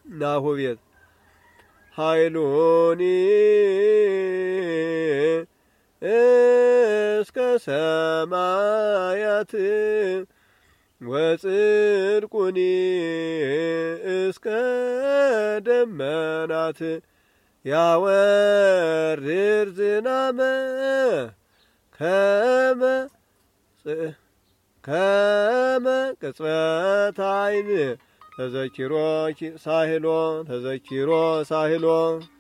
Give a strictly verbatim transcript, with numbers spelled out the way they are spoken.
ናሁ ቤት ኃይሉኒ እስከ ሰማያት ወጽድቁኒ እስከ ደመናት ያወርድ ዝናመ ከመ ከመ ቅጽበት ዓይን ተዘኪሮ ሳህሎ ተዘኪሮ ሳህሎ